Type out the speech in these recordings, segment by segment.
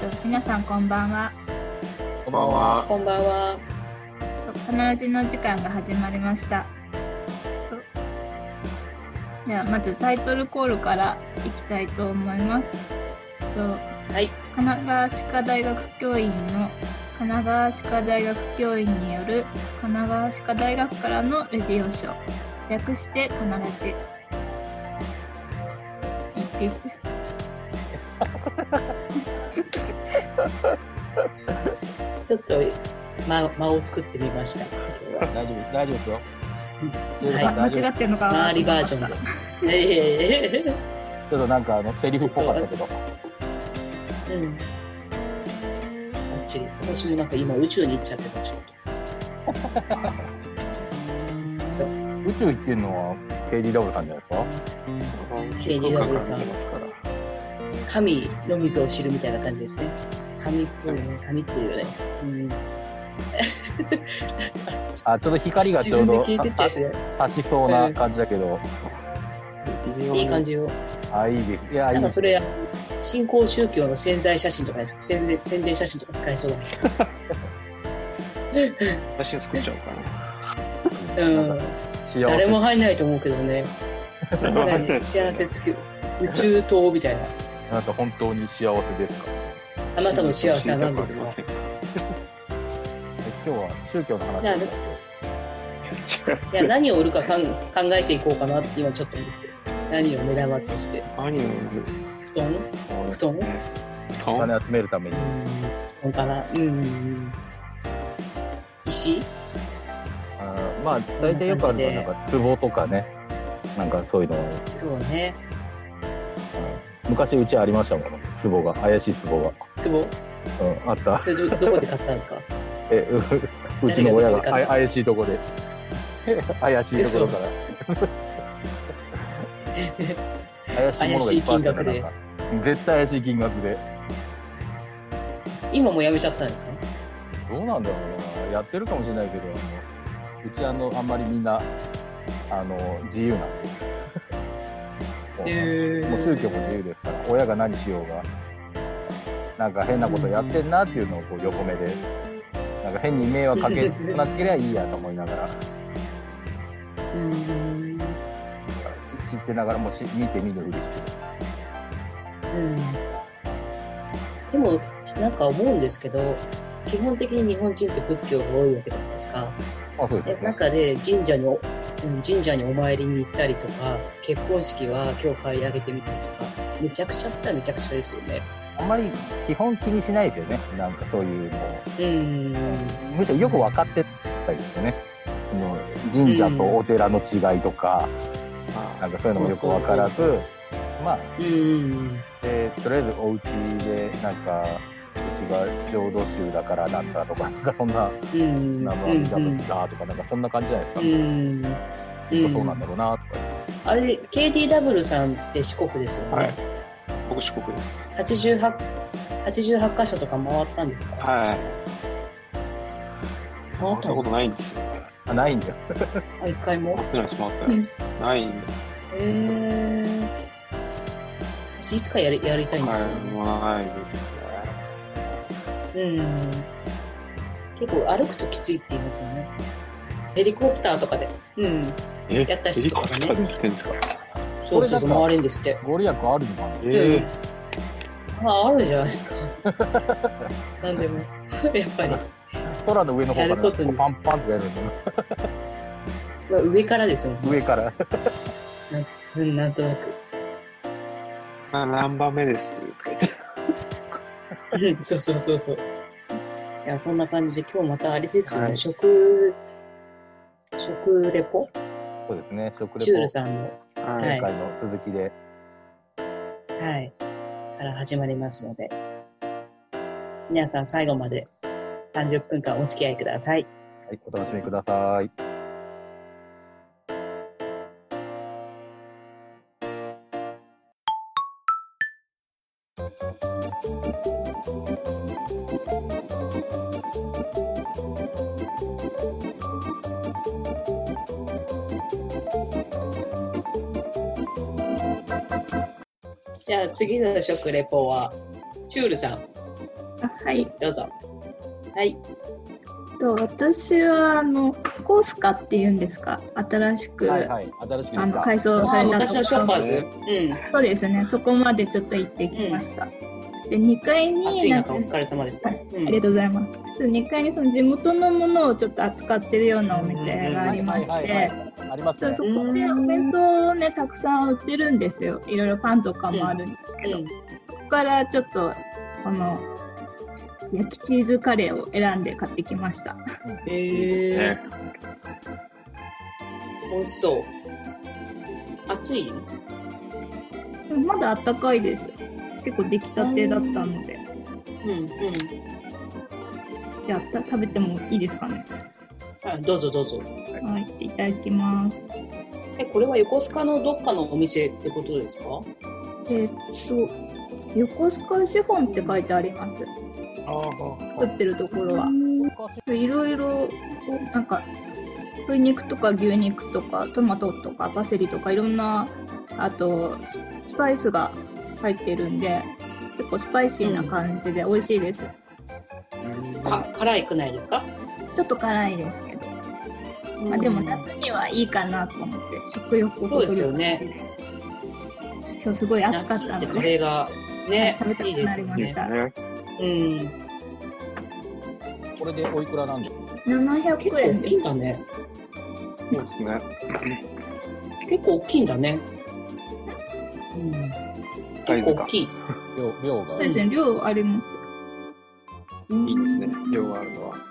皆さんこんばんは。 こんばんは。 こんばんは。 必ずの時間が始まりました。ではまずタイトルコールからいきたいと思います。 はい。 神奈川歯科大学教員の神奈川歯科大学教員による神奈川歯科大学からのレディオショー、略してかならじです。 ちょっと間を作ってみました。 大丈夫ですよ。 間違ってるのかな。 周りバージョンで。 ちょっとなんかセリフっぽかったけど。 うん。私もなんか今宇宙に行っちゃってたちょっと。そう。 宇宙行ってんのは KDW さんじゃないですか。 KDW さん。神の水を知るみたいな感じですね。神っていうよね。うん。 ちょっと光がちょうど差しそうな感じだけど、 いい感じよ。 いいです。いや、 なんかそれ新興宗教の宣伝写真とか宣伝写真とか使えそうだね。 写真作っちゃおうかな。うん。誰も入んないと思うけどね。幸せつく宇宙島みたいな。 あなた本当に幸せですか？ あなたの幸せは何ですか？ 今日は宗教の話です。 いや、何を売るか考えていこうかなって今ちょっと思って。何を目玉として。 何を売る？布団？ お金集めるために。 布団かな。石？ まあ大体よくあるのはなんか壺とかね、なんかそういうの。 そうね。 昔うちありましたもん、壺が、怪しい壺が。 壺？ あった。 それどこで買ったんですか？ うちの親が怪しいとこで。怪しいところから。 怪しい金額で。 絶対怪しい金額で。 今もやめちゃったんですか？ どうなんだろうな。やってるかもしれないけど、うちあんまりみんな、自由なんで。もう宗教も自由ですから、親が何しようが、なんか変なことやってんなっていうのをこう横目で、なんか変に迷惑かけなければいいやと思いながら、知ってながらも見て見ぬふりしてる。 でもなんか思うんですけど、基本的に日本人って仏教が多いわけじゃないですか。 そうですね。 中で神社にお参りに行ったりとか、結婚式は教会上げてみたりとか、めちゃくちゃったらめちゃくちゃですよね。 あんまり基本気にしないですよね。なんかそういうのを。むしろよく分かってたりですよね。神社とお寺の違いとか、なんかそういうのもよく分からず、まあ、とりあえずお家でなんか、うちが浄土宗だからなんだとか、なんかそんな、南無阿弥陀仏だとか、なんかそんな感じじゃないですか。そうなんだろうなとか。 あれ、KDW さんって四国ですよね。 はい。僕四国です。 88カ所とか回ったんですか？ はい。回ったことないんですよ。 ないんだよ。 一回も？ 回ってないです、回ってないです。ないんだ。 私いつかやりたいんですよね。 ないですね。 結構歩くときついって言いますよね。ヘリコプターとかで。やった人とかね。 ヘリコプターでやってんですか？ そう回れるんですって。 ご利益あるのかな？ あるじゃないですか。なんでも。やっぱり。 空の上の方からパンパンとやるの。上からですよね。 上から。 なんとなく。 何番目ですとか言って。 そう。いや、そんな感じで今日またあれですよね。食レポ？ そうですね、食レポ。 チュールさんの。 前回の続きで。 はい。から始まりますので。皆さん最後まで30分間お付き合いください。 はい、お楽しみください。 じゃあ次の食レポはチュールさん。 はい。 どうぞ。はい。 私はコースカっていうんですか、新しく、 はいはい、新しく改装された昔のショッパーズ、 そうですね、そこまでちょっと行ってきました。で、2階に暑い中お疲れ様です。 ありがとうございます。2階にその地元のものをちょっと扱ってるようなお店がありまして、そこでお弁当をね、たくさん売ってるんですよ。いろいろパンとかもあるんですけど、そこからちょっとこの焼きチーズカレーを選んで買ってきました。 美味しそう。暑い？ まだ暖かいです。結構出来たてだったので。じゃあ食べてもいいですかね。 どうぞどうぞ。 はい、いただきます。 これは横須賀のどっかのお店ってことですか？ 横須賀資本って書いてあります。作ってるところは。いろいろなんか鶏肉とか牛肉とかトマトとかパセリとかいろんなあとスパイスが入ってるんで結構スパイシーな感じで美味しいです。 辛くないですか？ ちょっと辛いですけど、まあ、でも夏にはいいかなと思って食欲をそうですよね。 今日すごい暑かったのでカレーがね、 食べたくなりました。 これでおいくらなんですか ？700円です。 結構大きいんだね。 そうですね。 結構大きいんだね。結構大きい。 量が。 そうですね、量あります。 いいですね、量があるのは。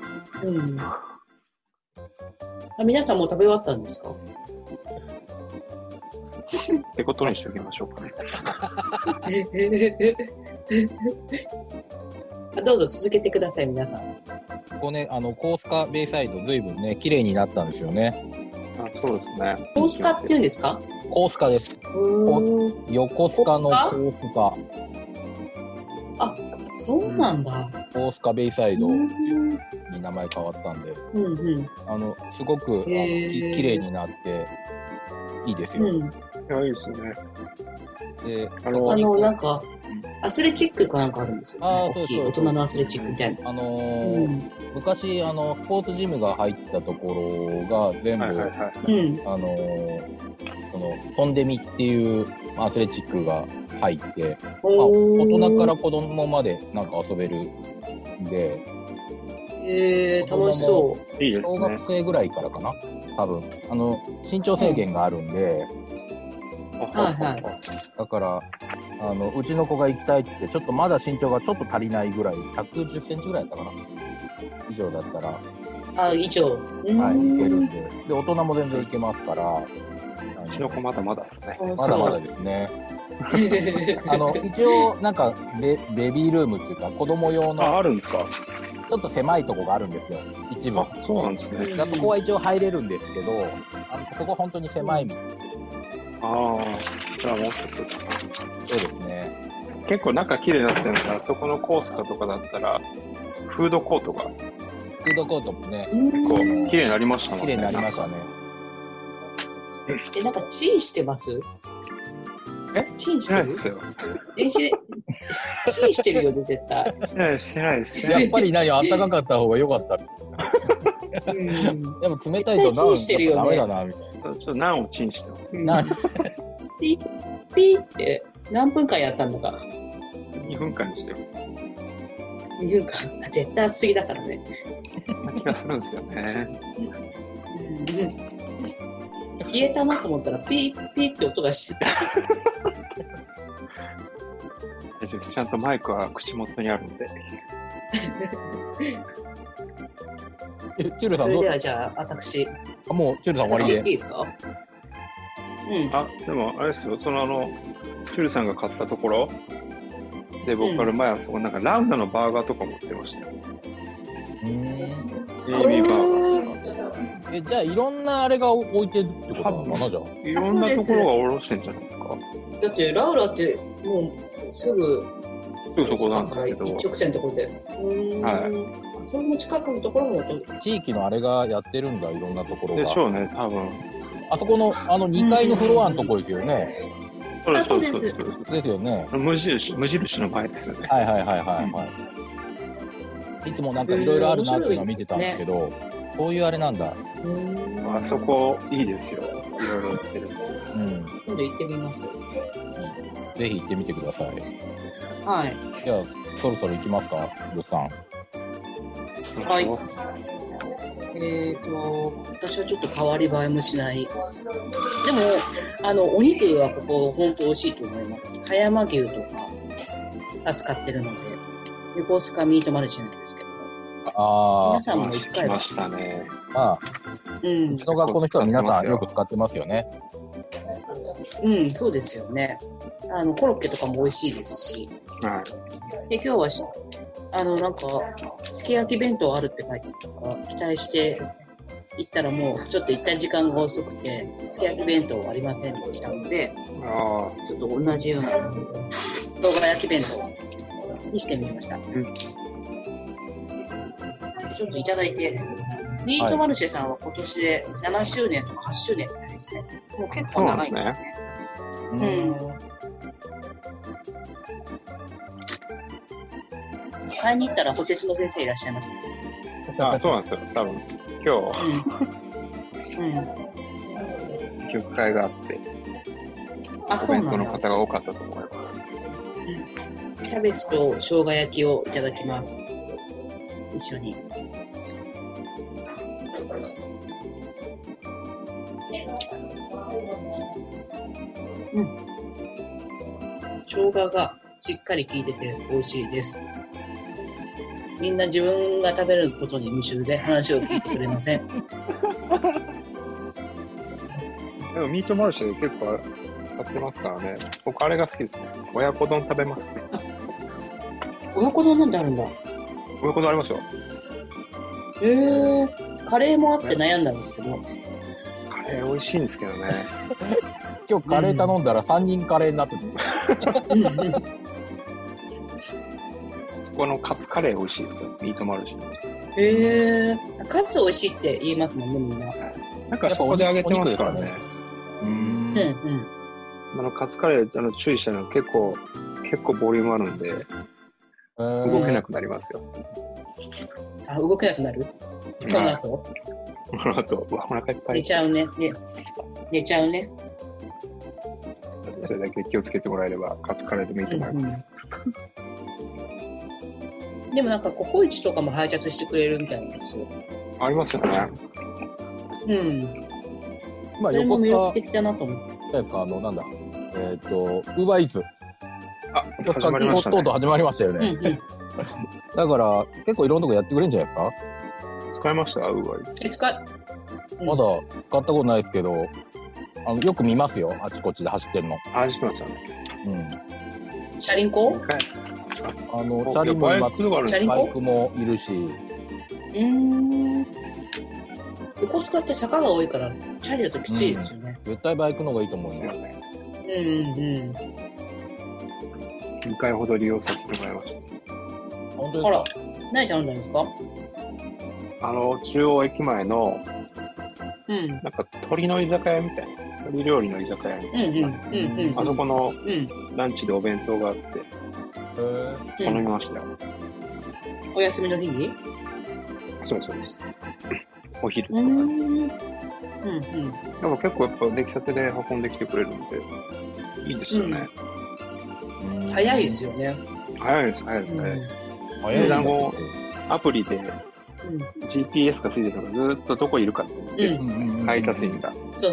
皆さんもう食べ終わったんですか？ ってことにしておきましょうかね。 どうぞ続けてください、皆さん。 ここね、コースカベイサイド、ずいぶんね、綺麗になったんですよね。 そうですね。 コースカっていうんですか？ コースカです。横須賀のコースカ。 あ、そうなんだ。 コースカベイサイドに名前変わったんで、すごく綺麗になっていいですよ。 いや、いいですね。 で、 なんか、アスレチックかなんかあるんですよ、ね。大人のアスレチックみたいな。 昔、スポーツジムが入ったところが全部、トンデミっていうアスレチックが入って、大人から子供までなんか遊べるんで、 楽しそう。 いいですね。小学生ぐらいからかな多分。身長制限があるんで、だから、うちの子が行きたいって言って、ちょっとまだ身長がちょっと足りないぐらい、110センチぐらいだったかな以上だったら。 以上。 はい、いけるんで。で、大人も全然いけますから。 うちの子まだまだですね。 まだまだですね。一応、なんかベビールームっていうか、子供用の。 あるんですか？ ちょっと狭いとこがあるんですよ、一部。 そうなんですね。 そこは一応入れるんですけど、そこ本当に狭い道。 じゃあもうちょっと。 そうですね。 結構中綺麗になってるのが、そこのコースカとかだったら、フードコートが。 フードコートもね、 結構綺麗になりましたもんね。 綺麗になりましたね。 なんかチンしてます？チンしてる？ しないですよ。 チンしてるよね、絶対。 しないです。 やっぱり暖かかった方が良かった。でも冷たいとダメだな、みたいな。 ちょっとナンをチンしてます。 ピッって何分間やったのか。 2分間にしてる。 2分間。絶対暑すぎだからね。 気がするんですよね。 冷えたなと思ったらピッって音がしてた。 大丈夫です。ちゃんとマイクは口元にあるんで。 チュルさんそれではじゃあ私。 もうチュルさん終わりで。 いいですか？ でもあれですよ。チュルさんが買ったところで僕から前はそこなんかラウナのバーガーとか持ってましたよ。ジェイミーバーガー。 じゃあいろんなあれが置いてるってことなのかなじゃあ。 いろんなところがおろしてんじゃないですか。 だってラウラってもうすぐそこなんですけど。 一直線のところで。その近くのところも地域のあれがやってるんだ、いろんなところが。 でしょうね、多分。 あそこの2階のフロアのところですよね。 そうです。 ですよね。 無印の前ですよね。 はい。 いつもなんかいろいろあるなっていうのは見てたんですけど、そういうあれなんだ。 あそこいいですよ。いろいろやってる。 今度行ってみます。 ぜひ行ってみてください。 はい。 じゃあ、そろそろ行きますか、ルさん。 はい。私はちょっと変わり映えもしない。でも、お肉はここ、本当美味しいと思います。葉山牛とか扱ってるので、横須賀ミートマルシェなんですけど。皆さんも一回は。 来ましたね。 うちの学校の人は皆さんよく使ってますよね。 そうですよね。コロッケとかも美味しいですし。で、今日はなんか、すき焼き弁当あるって書いてあったから、期待して行ったらもう、ちょっと行った時間が遅くて、すき焼き弁当はありませんでしたので、ちょっと同じような、動画焼き弁当にしてみました。ちょっといただいて、ミートマルシェさんは今年で7周年とか8周年みたいですね。もう結構長いんですね。買いに行ったら、ホテスの先生いらっしゃいました。 そうなんですよ。多分、今日、曲会があって、コメントの方が多かったと思います。 キャベツと生姜焼きをいただきます。一緒に。生姜がしっかり効いてて美味しいです。みんな自分が食べることに夢中で話を聞いてくれません。 でもミートマルシェで結構使ってますからね。僕あれが好きですね。親子丼食べますね。 親子丼なんてあるんだ。 親子丼ありますよ。 カレーもあって悩んだんですけど。 カレー美味しいんですけどね。 今日カレー頼んだら3人カレーになってて。 そこのカツカレー美味しいですよ。ミートマルシェ。 カツ美味しいって言いますもんね、みんな。 なんかそこで揚げてますからね。カツカレー注意したのは結構ボリュームあるんで、動けなくなりますよ。 動けなくなる？この後？ この後、お腹いっぱい。 寝ちゃうね。寝ちゃうね。 それだけ気をつけてもらえれば、カツカレーでもいいと思います。 でもなんかココイチとかも配達してくれるみたいなんですよ。 ありますよね。 まあ横須賀。それも魅力的だなと思って。 なんだ。ウーバーイーツ。 始まりましたね。 とうとう始まりましたよね。だから、結構いろんなとこやってくれるんじゃないですか？ 使いました？ウーバーイーツ。 まだ使ったことないですけど、よく見ますよ。あちこちで走ってるの。 走ってますよね。 チャリンコ？ チャリもいます。バイクもいるし。 横須賀って坂が多いから、チャリだときついですよね。 絶対バイクの方がいいと思うんですよね。 2回ほど利用させてもらいました。 本当ですか？あら、何頼んだんですか？ 中央駅前の、なんか鳥の居酒屋みたいな、鳥料理の居酒屋みたいな。あそこのランチでお弁当があって、頼みましたよ。 お休みの日に？ そうです。お昼とか。でも結構やっぱ出来たてで運んできてくれるので、いいですよね。 早いですよね。 早いです。値段をアプリで GPS がついてるからずっとどこいるかって言って、配達員が。 そう。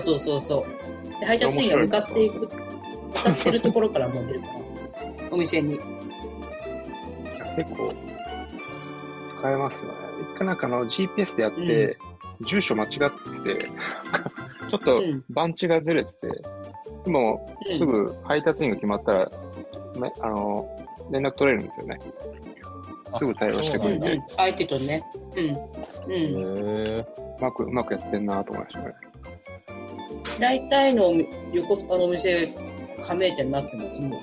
で配達員が向かってるところからもう出るから、お店に。 結構使えますよね。一回なんかGPS でやって、住所間違ってて、ちょっと番地がずれてて、でもすぐ配達員が決まったら、連絡取れるんですよね。すぐ対応してくれて。 相手とね。 うまくやってんなと思いましたね。 大体の横須賀のお店、加盟店になってますもん。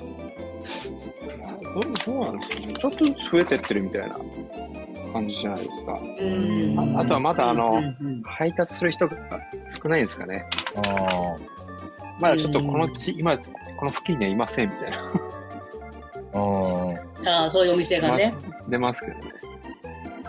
そうなんですよね。ちょっとずつ増えてってるみたいな感じじゃないですか。あとはまだ配達する人が少ないんですかね。まだちょっと今この付近にはいませんみたいな。 そういうお店がね。 出ますけどね。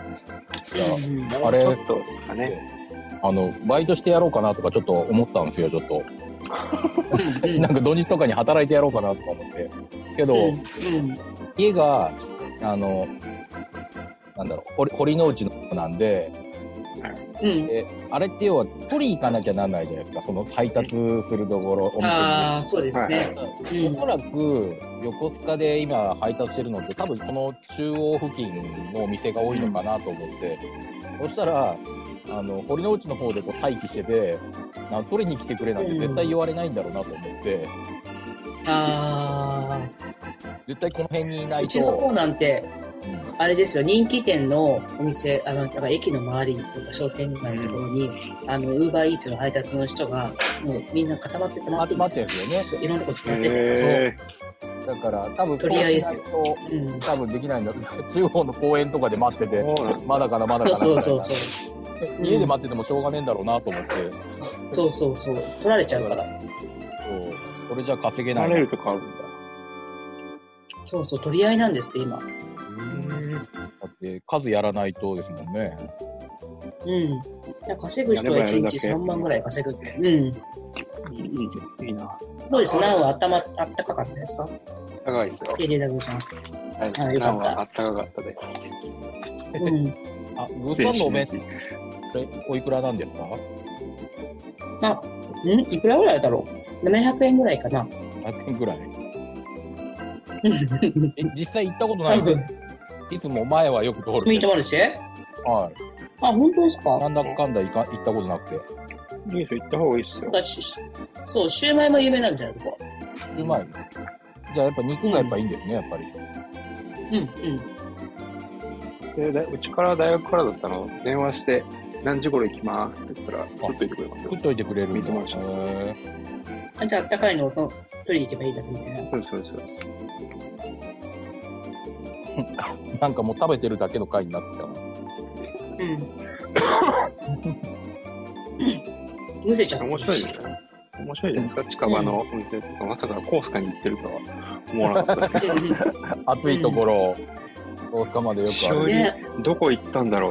あれ、 ちょっとですかね。 バイトしてやろうかなとかちょっと思ったんですよ、ちょっと。なんか土日とかに働いてやろうかなとか思って。けど、家が、なんだろう、堀之内のなんで、あれって要は取り行かなきゃなんないじゃないですか、その配達するところ、お店に。 ああ、そうですね。 おそらく、横須賀で今配達してるのって、多分この中央付近のお店が多いのかなと思って、そしたら、堀之内の方でこう待機してて、取りに来てくれなんて絶対言われないんだろうなと思って、絶対この辺にいないと。 うちの方なんて、あれですよ、人気店のお店、だから駅の周りとか商店街のところに、ウーバーイーツの配達の人が、もうみんな固まってて待ってるんですよ。いろんなとこ使ってて、そう。 だから多分取り合いですよ。 多分できないんだけど、中央の公園とかで待ってて、まだかな。 そう。 家で待っててもしょうがねえんだろうなと思って。 そう。取られちゃうから。 それじゃ稼げない。 取られるとかあるんだ。 そう、取り合いなんですって、今。 だって数やらないとですもんね。 稼ぐ人は1日3万ぐらい稼ぐって。 いいな。 どうです？ナウはあったかかったですか？ あったかいですよ。 TJW さん。 はい、ナウはあったかかったです。 グーさんのお弁当、おいくらなんですか？ いくらぐらいだろう？ 700 円ぐらいかな。 100円ぐらい。実際行ったことないです。いつも前はよく通る。 ミートマルシェ？ はい。 本当ですか？ なんだかんだ行ったことなくて。 いいですよ、行った方がいいですよ。 そう、シューマイも有名なんじゃないですか。 シューマイ。じゃあやっぱ肉がやっぱいいんですね、やっぱり。 で、うちから大学からだったの、電話して、何時頃行きますって言ったら、作っといてくれますよ。 作っといてくれるミートマルシェ。 じゃあ、あったかいのを取りに行けばいいだけみたいな。 そう。 なんかもう食べてるだけの回になってたの。 むせちゃった。 面白いですね。面白いじゃないですか、近場のお店とか、まさかコースカに行ってるとは思わなかったですけど。 暑いところ、コースカまでよくある。 どこ行ったんだろう。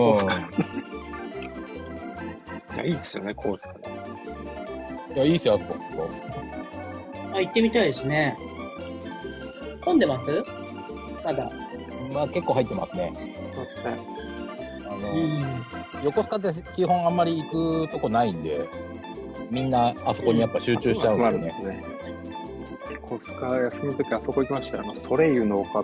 いや、いいですよね、コースカ。 いや、いいですよ、あそこ。 行ってみたいですね。混んでます？まだ。 結構入ってますね。横須賀って基本あんまり行くとこないんで、みんなあそこにやっぱ集中しちゃうんですよね。 横須賀休みの時あそこ行きましたよ。ソレイユの丘って。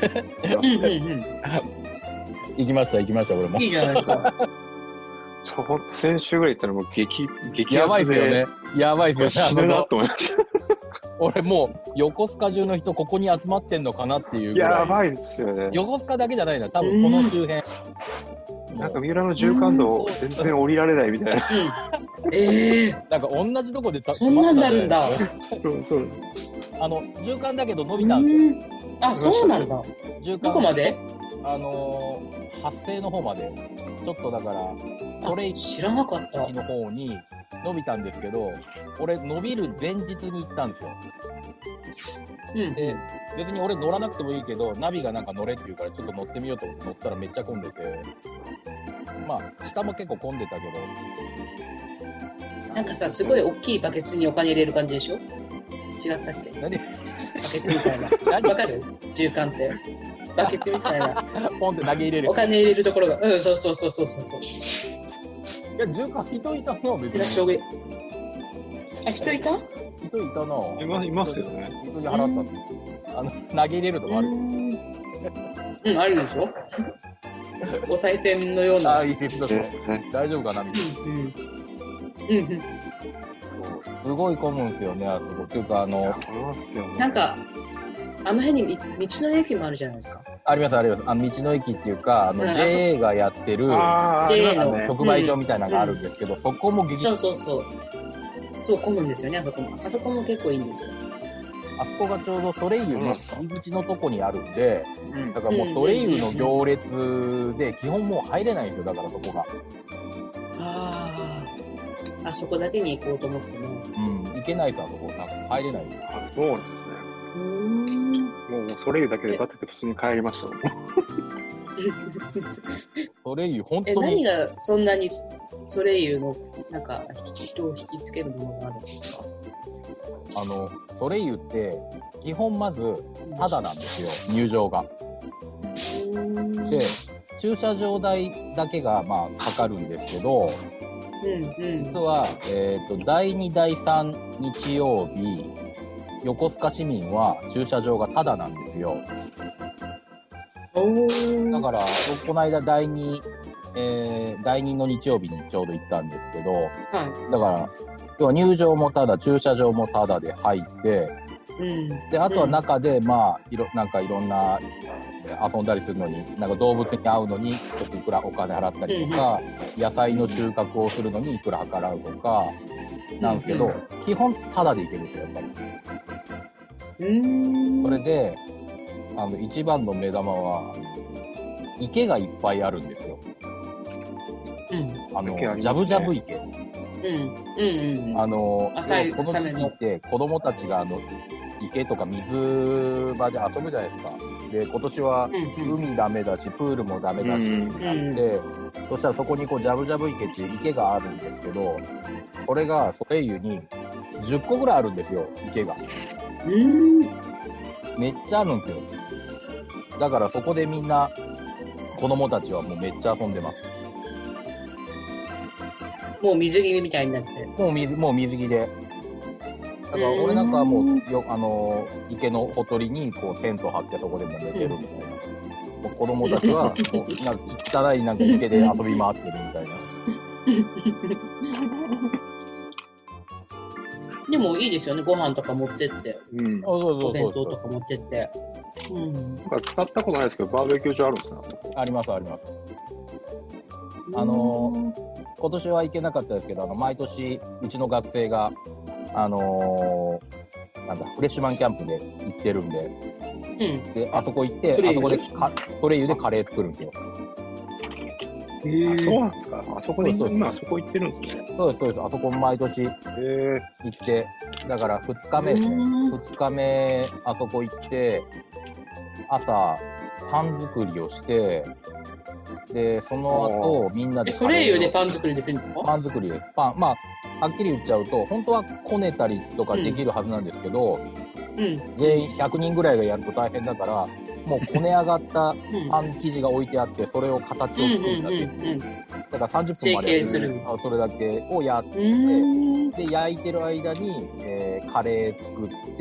行きました、俺も。 いいじゃないですか。 先週ぐらい行ったらもう激やばいですよね。やばいですよね。 死ぬなと思いました。 俺もう横須賀中の人ここに集まってんのかなっていうぐらい。 やばいですよね。 横須賀だけじゃないな、多分この周辺。 なんか三浦の縦貫道全然降りられないみたいな。 なんか同じとこでそんなんなるんだ。 そう。 縦貫だけど伸びたんですよ。そうなんだ。どこまで？ 発生の方まで。ちょっとだから、それ知らなかった。 の方に伸びたんですけど、俺伸びる前日に行ったんですよ。で、別に俺乗らなくてもいいけど、ナビがなんか乗れって言うからちょっと乗ってみようと思って乗ったらめっちゃ混んでて、下も結構混んでたけど。なんかさ、すごい大きいバケツにお金入れる感じでしょ？違ったっけ？ 何？ バケツみたいな。わかる？縦貫って。バケツみたいな。 ポンって投げ入れる。 お金入れるところが。そう。 いや、縦貫人いたの別に。 人いた？ 人いたな。 いますよね。 人に払ったの。投げ入れるとこある。 あるでしょ？お賽銭のような。 大丈夫かなみたいな。すごい混むんですよね、あそこ。っていうか、 なんか、あの辺に道の駅もあるじゃないですか。 あります。道の駅っていうか、JA がやってる JA の直売所みたいなのがあるんですけど、そこもそう、混むんですよね、あそこも。あそこも結構いいんですよ。 あそこがちょうどソレイユの入り口のとこにあるんで、だからもうソレイユの行列で、基本もう入れないんですよ、だからそこが。 あそこだけに行こうと思っても。 行けないさ、そこ。なんか入れない。 そうなんですね。もうソレイユだけでバテて普通に帰りましたもん。 ソソレイユ、本当に。 何がそんなにソレイユの、なんか、人を引きつけるものがあるんですか？ ソレイユって、基本まず、タダなんですよ、入場が。で、駐車場代だけが、まあ、かかるんですけど、実は、第2、第3日曜日、横須賀市民は駐車場がタダなんですよ。だから、この間第2の日曜日にちょうど行ったんですけど、だから、要は入場もタダ、駐車場もタダで入って、で、あとは中で、まあ、なんかいろんな遊んだりするのに、なんか動物に会うのに、ちょっといくらお金払ったりとか、野菜の収穫をするのにいくら払うとか、なんですけど、基本タダで行けるんですよ、やっぱり。それで、一番の目玉は、池がいっぱいあるんですよ。ジャブジャブ池。この時期って子供たちが池とか水場で遊ぶじゃないですか。で、今年は海ダメだし、プールもダメだしってなって、そしたらそこにこうジャブジャブ池っていう池があるんですけど、これがソレイユに10個ぐらいあるんですよ、池が。めっちゃあるんですよ。だからそこでみんな、子供たちはもうめっちゃ遊んでます。 もう水着みたいになって。 もう水着で。だから俺なんかはもう池のほとりにこうテント張ってそこでも寝てるみたいな。もう子供たちはなんか汚いなんか池で遊び回ってるみたいな。 でもいいですよね、ご飯とか持ってって。お弁当とか持ってって。 使ったことないですけど、バーベキュー場あるんですか？ あります、あります。今年は行けなかったですけど、毎年、うちの学生が、なんだ、フレッシュマンキャンプで行ってるんで、で、あそこ行って、あそこで、ソレイユでカレー作るんですよ。 そうなんですか？あそこに、今あそこ行ってるんですね。 そうです。あそこ毎年行って、だから2日目ですね。2日目、あそこ行って、朝、パン作りをして、で、その後、みんなで。 ソレイユでパン作りできるんですか？ パン作りです。パン、まあ、はっきり言っちゃうと、本当はこねたりとかできるはずなんですけど、全員100人ぐらいがやると大変だから、もうこね上がったパン生地が置いてあって、それを形を作るだけ。だから30分までそれだけをやって、で、焼いてる間に、カレー作って、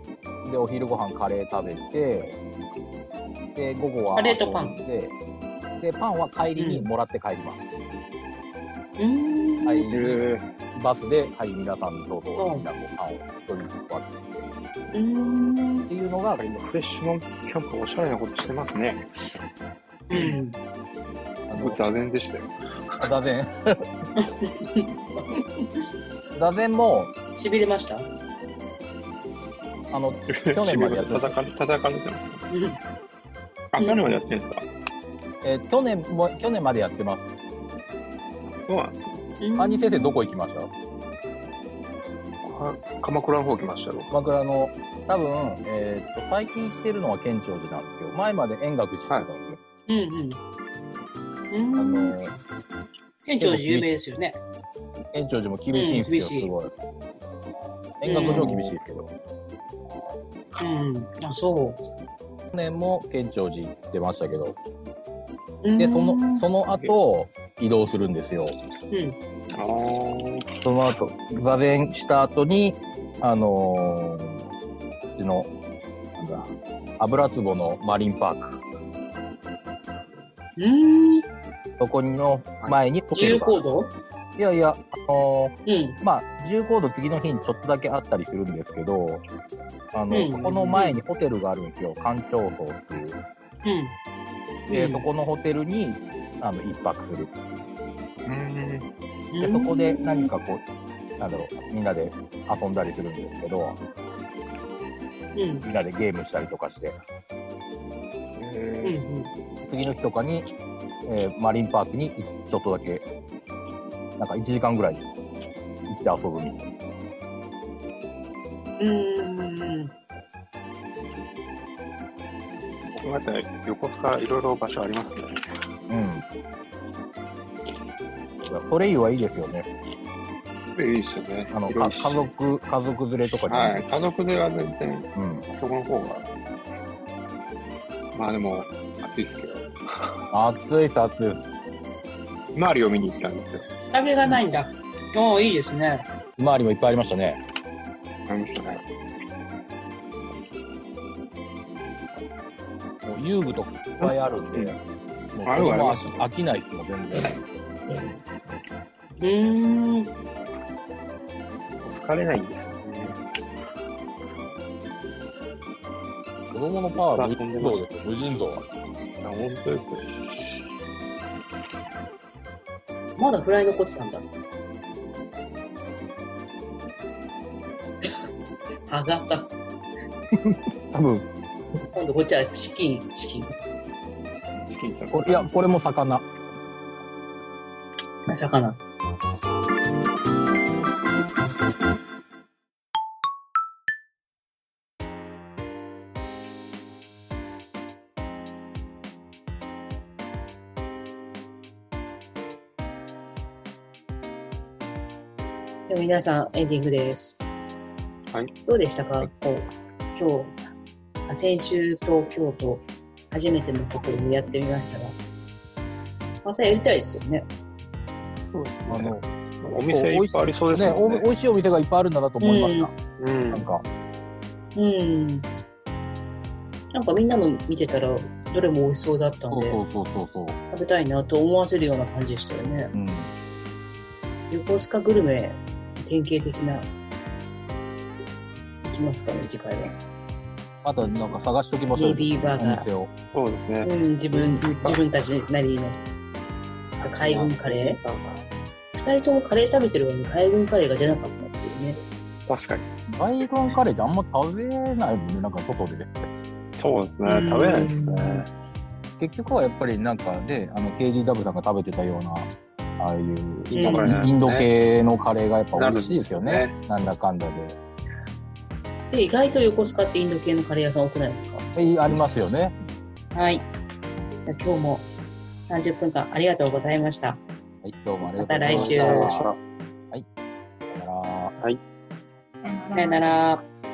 で、お昼ご飯カレー食べて、で、午後はカレーとパンで、パンは帰りにもらって帰ります。帰りにバスで、はい、皆さんどうぞ、みんなパンを取りに行くわけっていうのが、 フレッシュマンキャンプおしゃれなことしてますね。座禅でしたよ。 座禅。座禅も、 しびれました？ 去年までやってます。 叩かれてます。去年までやってるんですか？ 去年までやってます。 そうなんですね。 兄先生どこ行きました？ 鎌倉の方来ましたよ。 鎌倉の、多分、最近行ってるのは県庁寺なんですよ。前まで円覚寺行ってたんですよ。 県庁寺有名ですよね。 県庁寺も厳しいんですよ、すごい。円覚寺も厳しいですけど。 あ、そう。 去年も県庁寺行ってましたけど。で、その後、移動するんですよ。その後、座禅した後に、うちの、油壺のマリンパーク。そこの前に自由行動？ いやいや、まあ、自由行動次の日にちょっとだけあったりするんですけど、そこの前にホテルがあるんですよ。館長荘っていう。で、そこのホテルに、一泊する。で、そこで何かこう、なんだろう、みんなで遊んだりするんですけど、みんなでゲームしたりとかして、次の日とかに、マリンパークにちょっとだけ、なんか1時間ぐらい行って遊ぶみたいな。 また横須賀いろいろ場所ありますね。 それいいはいいですよね。 いいですよね。 家族連れとかに。 はい、家族連れは全然、そこの方が。まあでも、暑いですけど。 暑いです。 ひまわりを見に行ったんですよ。 壁がないんだ。いいですね。 ひまわりもいっぱいありましたね。 ありましたね。 もう遊具とかいっぱいあるんで、もう飽きないですもん、全然。 疲れないんですよね。 子供のパワーは無人道ですよ、無人道は。 本当ですよ。 まだフライ残ってたんだ。上がった。 多分。 今度こっちはチキン。 いや、これも魚。 魚。では皆さん、エンディングです。 はい。 どうでしたか？先週と今日と初めてのところをやってみましたが、またやりたいですよね。 そうですね。お店いっぱいありそうですね。 美味しいお店がいっぱいあるんだなと思いました。 なんかみんなの見てたらどれも美味しそうだったんで、食べたいなと思わせるような感じでしたよね。横須賀グルメ典型的な。いきますかね、次回は。 あとなんか探しときましょう。 ネビーバーガー。 そうですね。 自分たちなりの海軍カレー。二人ともカレー食べてるのに海軍カレーが出なかったっていうね。 確かに。 海軍カレーってあんま食べないもんね、なんか外で。 そうですね、食べないですね。 結局はやっぱりなんかで、KDW さんが食べてたような、ああいうインド系のカレーがやっぱ美味しいですよね。なんだかんだで。 で、意外と横須賀ってインド系のカレー屋さん多くないですか？ ありますよね。 はい。じゃあ今日も30分間ありがとうございました。 はい、どうもありがとうございました。 また来週。 はい。さよなら。 さよなら。